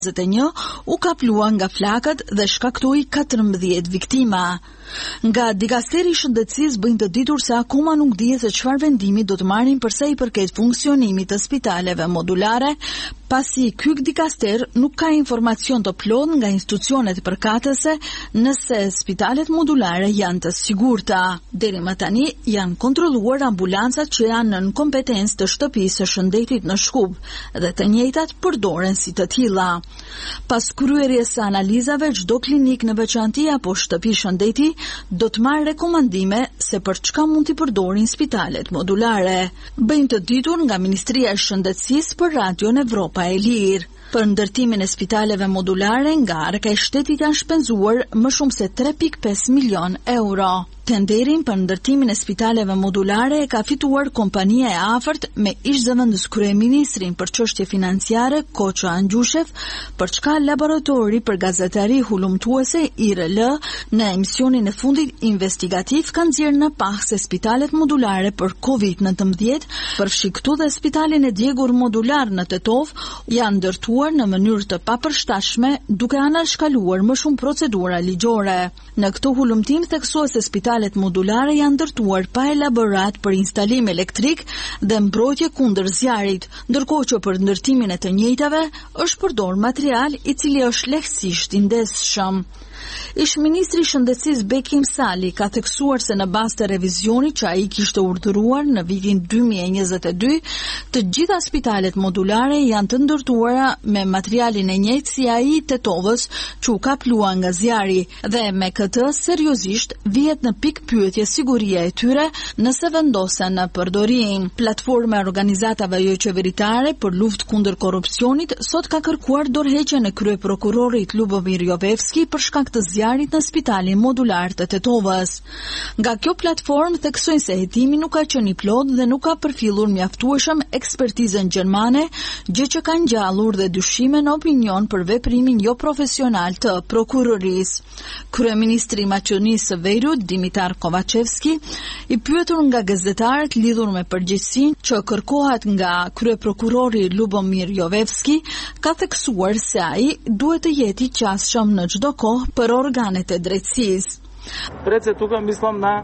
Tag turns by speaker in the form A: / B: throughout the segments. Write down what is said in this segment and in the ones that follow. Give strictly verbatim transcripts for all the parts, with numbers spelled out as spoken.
A: e një u kaplua nga flakët dhe shkaktoi katërmbëdhjetë viktima. Nga Dikasteri i Shëndetësisë bëjnë të ditur se akoma nuk dihet se çfarë vendimi do të marrin për sa i përket funksionimit të spitaleve modulare, pasi ky dikaster nuk ka informacion të plotë nga institucionet përkatëse nëse spitalet modulare janë të sigurta. Deri më tani janë kontrolluar ambulancat që janë në kompetencë të shtëpisë së shëndetit në Shkup dhe të njëjtat përdoren si të tilla. Pas kryerjes së analizave, çdo klinik në veçanti apo shtëpi shëndeti do të marrë rekomandime se për çka mund t'i përdorin spitalet modulare. Bëjnë të ditur nga Ministria e Shëndetësisë për Radion Evropa e Lirë. Për ndërtimin e spitaleve modulare nga Arka e Shtetit janë shpenzuar më shumë se tre pikë pesë milion euro. Tenderin për ndërtimin e spitaleve modulare e ka fituar kompania e afërt me ish-zëvendës kryeministrin për çështje financiare Koço Angjushev, për çka laboratori për gazetari hulumtuese I R L në emisionin e fundit investigativ kanë nxjerrë në pah se spitalet modulare për kovid nëntëmbëdhjetë, përfshi këtu dhe spitalin e djegur modular në Tetov, janë ndërtuar në mënyrë të papërshtatshme duke anashkaluar më shumë procedura ligjore. Në këtë hulumtim theksohet se spitalet modulare janë ndërtuar pa elaborat për instalim elektrik dhe mbrojtje kundër zjarit, ndërkohë që për ndërtimin e të njëjtave është përdorur material I cili është lehtësisht I ndesshëm. Ish-ministri I Shëndetësisë Bekim Sali ka theksuar se në bazë të revizionit që ai kishte urdhëruar në vitin dy mijë e njëzet e dy, të gjitha spitalet modulare janë të ndërtuara me materialin e njëjtë si ai I Tetovës që u kaplua nga zjari dhe me këtë seriozisht vihet në pikë pyetje siguria e tyre nëse vendosen në përdorim. Platforma e organizatave jo qeveritare për luftë kundër korrupsionit sot ka kërkuar dorëheqjen e kryeprokurorit Lubomir Jovevski për shkak të zjarit në spitalin modular të Tetovës. Nga kjo platformë theksojnë se hetimi nuk ka qenë I plot dhe nuk ka përfillur mjaftueshëm ekspertizën gjermane, gjë që ka ngjallur dhe dyshime në opinion për veprimin jo profesional të prokurorisë. Kryeministri I Maqedonisë së Veriut, Dimitar Kovacevski, I pyetur nga gazetarët lidhur me përgjegjësinë që kërkohet nga kryeprokurori Lubomir Jovevski, ka theksuar se ai duhet të jetë I qasshëm në çdo kohë për organet e drejtësisë.
B: Пред тука мислам на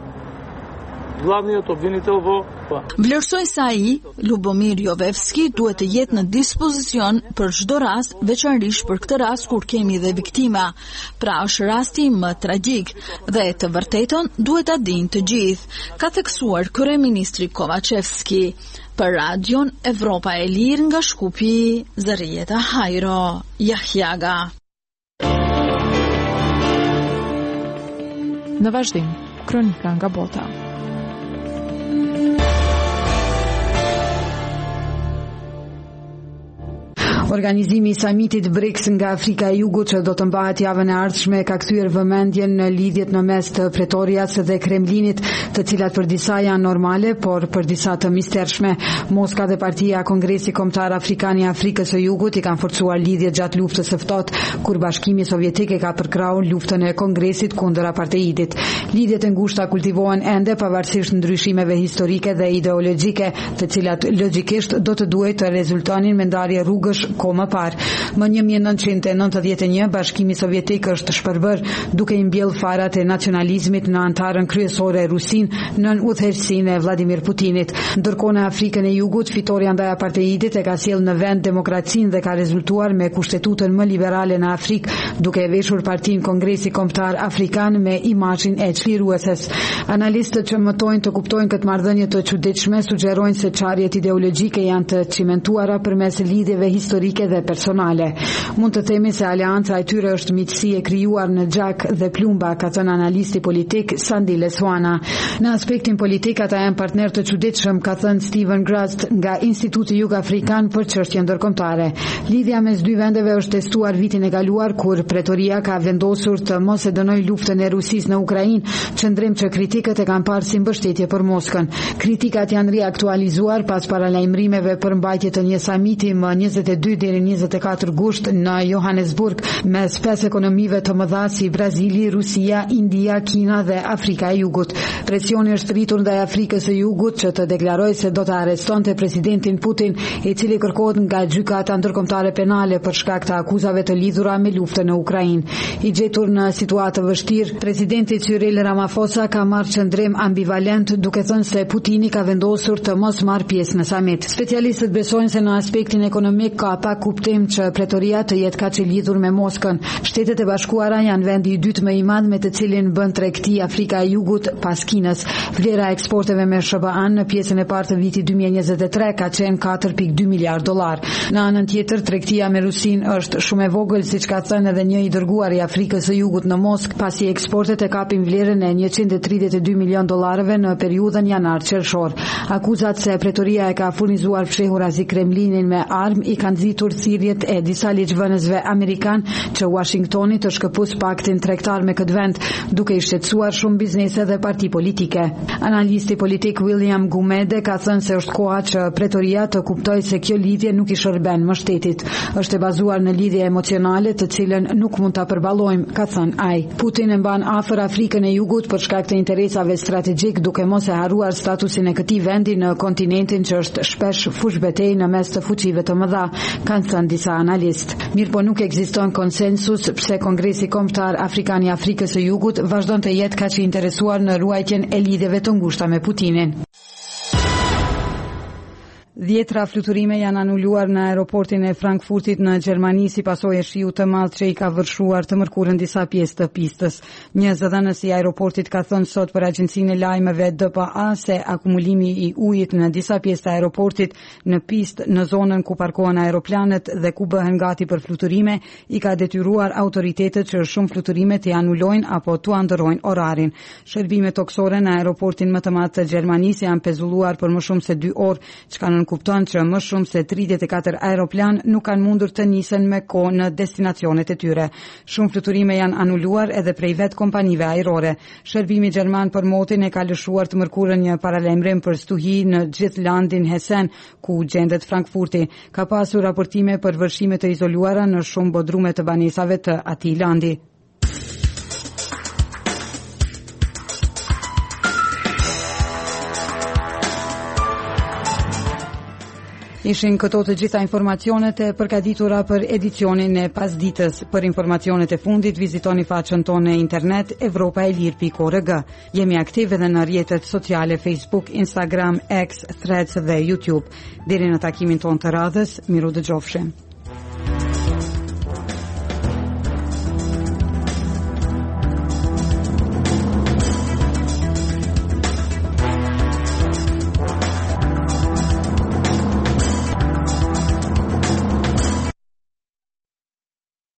B: главниот обвинител во
A: Vlerësoj se ai, Lubomir Jovevski, duhet të jetë në dispozicion për çdo rast, veçanërisht për këtë rast kur kemi dhe viktima. Pra është rasti më tragjik dhe të vërtetën duhet ta dinë të gjithë, ka theksuar kryeministri Kovacevski. Për Radion Evropa e Lirë nga Shkupi, Zarieta Hajro, Jahjaga.
C: Në vazhdim, kronika nga bota.
D: Organizimi I samitit BRICS nga Afrika e Jugut që do të mbahet javën e ardhshme ka kthyer vëmendjen në lidhjet në mes të Pretorias dhe Kremlinit, të cilat për disa janë normale, por për disa të mistershme. Moska dhe Partia Kongresi Kombëtar Afrikan I Afrikës së Jugut I kanë forcuar lidhjet gjatë luftës së ftohtë, kur Bashkimi Sovjetik e ka përkrahur luftën e Kongresit kundër apartheidit. Lidhjet e ngushta kultivohen ende pavarësisht ndryshimeve historike dhe ideologjike, të cilat logjikisht do të duhet të rezultonin me ndarje rrugësh ko më parë. Më një mijë e nëntëqind e nëntëdhjetë e një, Bashkimi Sovjetik është shpërbër duke I mbjell farat e nacionalizmit në antarën kryesore Rusin nën udhëheqësinë e Vladimir Putinit. Ndërkohë në Afrikën e Jugut, fitoria ndaj apartheidit e ka sjellë në vend demokracinë dhe ka rezultuar me kushtetutën më liberale në Afrikë, duke e veshur Partinë Kongresi Kombëtar Afrikan me imazhin e çlirueses. Analistët që mëtojnë të kuptojnë këtë marrëdhënie të çuditshme sugjerojnë se çarjet ideologjike janë të cimentuara përmes lidhjeve historike dhe personale. Mund të themi se aleanca e tyre është miqësi e krijuar në gjak dhe plumba, ka thënë analisti politik Sandile Swana. Në aspektin politik ata janë partner të çuditshëm, ka thënë Steven Grast nga Instituti Jug-Afrikan për çështje ndërkombëtare. Lidhja mes dy vendeve është testuar vitin e kaluar kur Pretoria ka vendosur të mos e dënojë luftën e Rusisë në Ukrainë, qëndrim që kritikët e kanë parë si mbështetje për Moskën. Kritikat janë riaktualizuar pas paralajmërimeve për mbajtje të një samiti më njëzet e dy deri njëzet e katër gusht në Johannesburg mes pesë ekonomive të mëdha si Brazili, Rusia, India, Kina dhe Afrika e Jugut. Presioni është rritur ndaj Afrikës së Jugut që të deklarojë se do të arrestonte presidentin Putin, i cili kërkohet nga gjykata ndërkombëtare penale për shkak të akuzave të lidhura me luftën në Ukrainë. I gjetur në situatë të vështirë, presidenti Cyril Ramaphosa ka marrë qëndrim ambivalent duke thënë se Putini ka vendosur të mos marrë pjesë në samit. Specialistët besojnë se në aspektin ekonomik ka pak kuptim që pretoria të jetë kaq e lidhur me Moskën. Shtetet e Bashkuara janë vendi i dytë më i madh me të cilin bën tregti Afrika e Jugut pas Kinës. Vlera e eksporteve me S B A në pjesën e parë të vitit dy mijë e njëzet e tre ka qenë katër pikë dy miliard dollar. Në anën tjetër, tregtia me Rusinë është shumë e vogël, siç ka thënë edhe një i dërguar i Afrikës së Jugut në Moskë, pasi eksportet e kapin vlerën e njëqind e tridhjetë e dy milion dollarëve në periudhën janar-qershor. Akuzat se pretoria e ka furnizuar fshehura si Kremlinin me armë i kanë nxitur thirrjet e disa ligjvënësve amerikan që Washingtoni të shkëpus paktin tregtar me këtë vend, duke i shqetësuar shumë biznese dhe parti politike. Analisti politik William Gumede ka thënë se është koha që pretoria të kuptojë se kjo lidhje nuk i shërben më shtetit. Është e bazuar në lidhje emocionale të cilën nuk mund ta përballojmë, ka thënë ai. Putin e mban afër Afrikën e Jugut për shkak të interesave strategjik, duke mos e harruar statusin e këtij vendi në kontinentin që është shpesh fush betejë në mes të fuqive të mëdha, kanë thënë disa analist. Mirë po nuk ekziston konsensus pse Kongresi Kombëtar Afrikan i Afrikës së Jugut vazhdon të jetë kaq i interesuar në ruajtjen e lidhjeve të ngushta me Putinin. Dhjetra fluturime janë anuluar në aeroportin e Frankfurtit në Gjermani si pasojë e shiut të madh që i ka vërshuar të mërkurën disa pjesë të pistës. Një zëdhënës i aeroportit ka thënë sot për agjencinë e lajmeve D P A se akumulimi i ujit në disa pjesë të aeroportit në pistë në zonën ku parkohen aeroplanet dhe ku bëhen gati për fluturime i ka detyruar autoritetet që shumë fluturime të anulojnë apo të ndërrojnë orarin. Shërbimet toksore në aeroportin më të madh të Gjermanisë janë pezulluar për më shumë se dy orë, çka në kupton që më shumë se tridhjetë e katër aeroplan nuk kanë mundur të nisen me kohë në destinacionet e tyre. Shumë fluturime janë anuluar edhe prej vetë kompanive ajrore. Shërbimi gjerman për motin e ka lëshuar të mërkurën një paralajmërim për stuhi në gjithë landin Hessen, ku gjendet Frankfurti. Ka pasur raportime për vërshime të izoluara në shumë bodrume të banesave të atij landi. Ishin këto të gjitha informacionet e përgatitura për edicionin e pasditës. Për informacionet e fundit, vizitoni faqen tonë në internet evropa e lirë pikë org. Jemi aktive edhe në rrjetet sociale Facebook, Instagram, X, Threads dhe YouTube. Deri në takimin tonë të radhës, miru dëgjofshim.